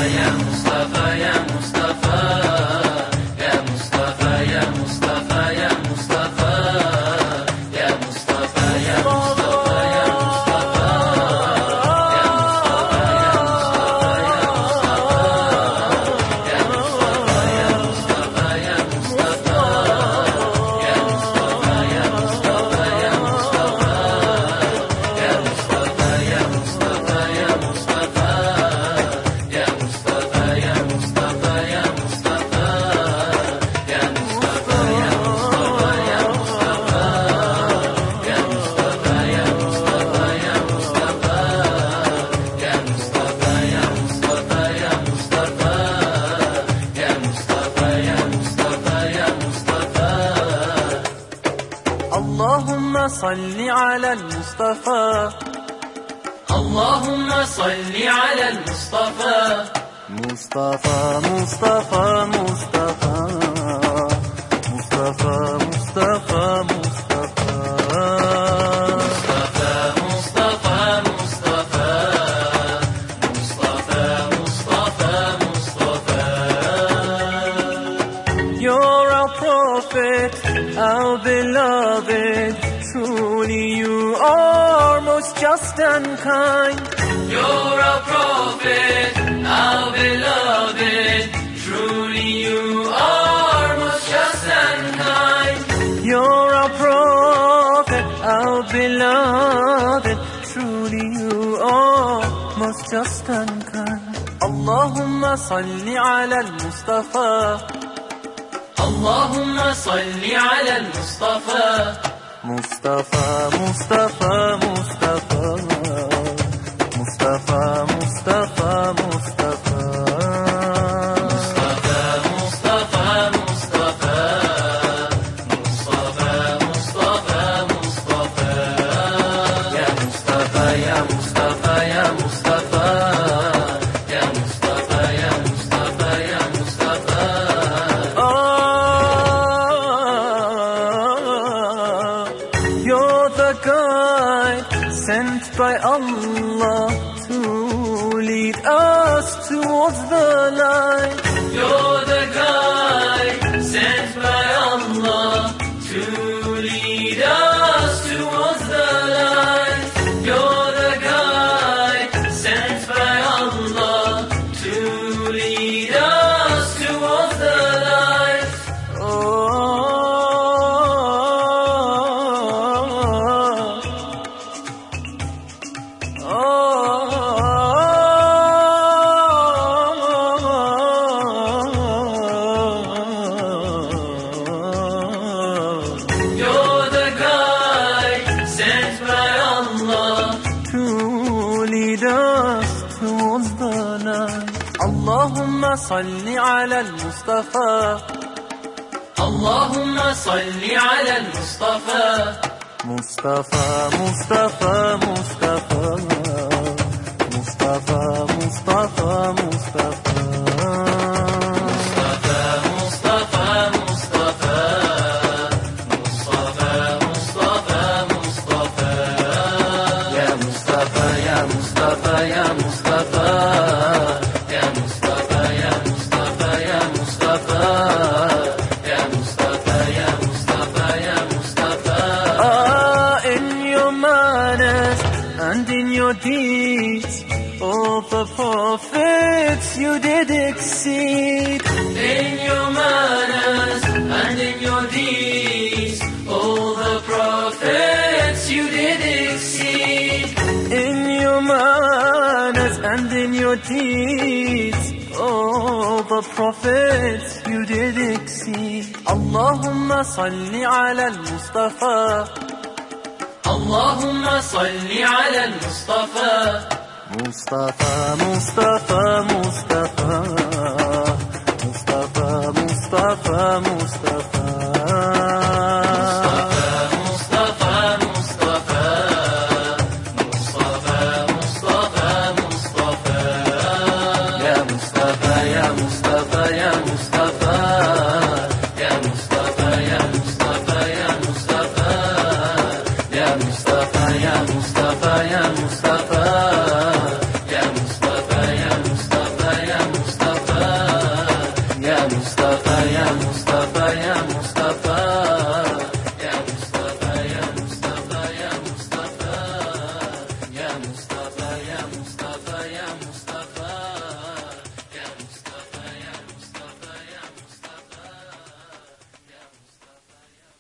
اللهم صل على المصطفى، اللهم صل على المصطفى، مصطفى مصطفى مصطفى مصطفى مصطفى مصطفى You're our prophet, our beloved. Truly you are most just and kind. You're our prophet, our beloved. Truly you are most just and kind. You're our prophet, our beloved. Truly you are most just and kind. Allahumma salli ala al-Mustafa, اللهم صل على المصطفى، مصطفى مصطفى مصطفى مصطفى مصطفى مصطفى يا مصطفى يا مصطفى يا مصطفى يا مصطفى يا مصطفى يا مصطفى You're the guide sent by Allah to lead us towards the light. You're the guide sent by Allah to lead us towards the light. You're the guide sent by Allah to lead us towards the light. You're the guide sent by Allah To lead us towards the light. Allahumma salli ala al-Mustafa, اللهم صل على المصطفى، Mustafa Mustafa Mustafa Mustafa Mustafa Mustafa يا مصطفى يا مصطفى يا مصطفى يا مصطفى يا مصطفى يا مصطفى يا مصطفى يا مصطفى يا مصطفى In your manners and in your deeds, all the prophets you did exceed. In your manners and in your deeds, all the prophets you did exceed. In your manners and in your deeds, all the prophets you did exceed. Allahumma salli ala al-Mustafa, اللهم صل على المصطفى، Mustafa Mustafa Mustafa Mustafa Mustafa Mustafa يا مصطفى يا مصطفى يا مصطفى يا مصطفى يا مصطفى يا مصطفى يا مصطفى يا مصطفى يا مصطفى يا مصطفى يا مصطفى يا مصطفى مصطفى يا مصطفى يا مصطفى يا مصطفى يا مصطفى يا مصطفى يا مصطفى يا مصطفى